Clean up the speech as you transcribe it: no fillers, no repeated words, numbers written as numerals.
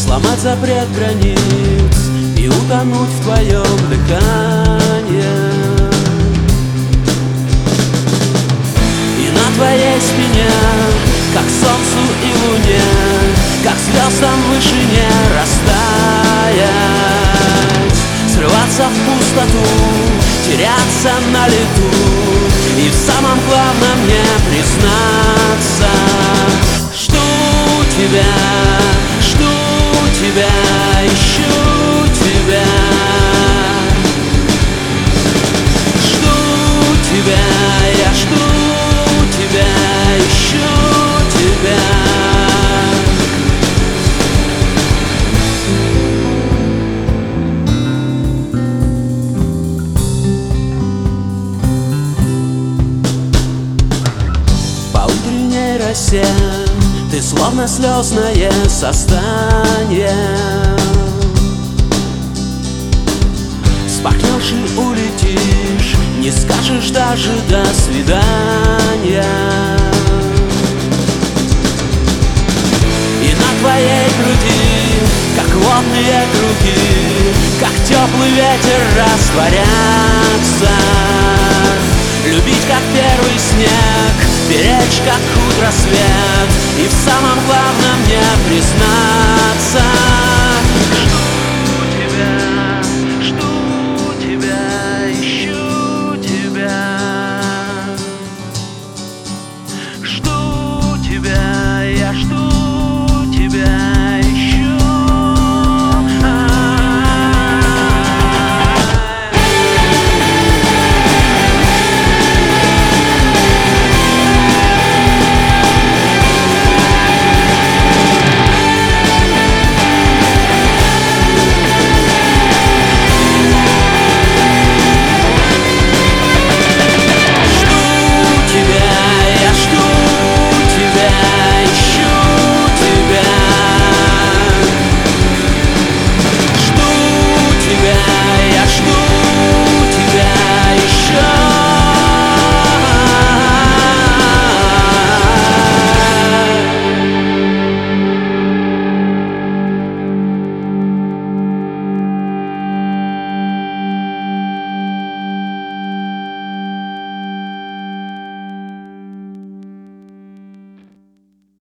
сломать запрет границ и утонуть в твоем дыхании. И на твоей спине, как солнцу и луне, как звездам в вышине растаять, срываться в пустоту, теряться на лету и в самом главном не признаться. Жду тебя, ищу тебя. Жду тебя, я жду тебя, ищу тебя. По утренней росе ты словно слезное создание, вспахнешь и улетишь, не скажешь даже до свидания. И на твоей груди, как водные круги, как теплый ветер растворяться. Любить, как первый снег, беречь, как утро свет, и в самом главном не признаться.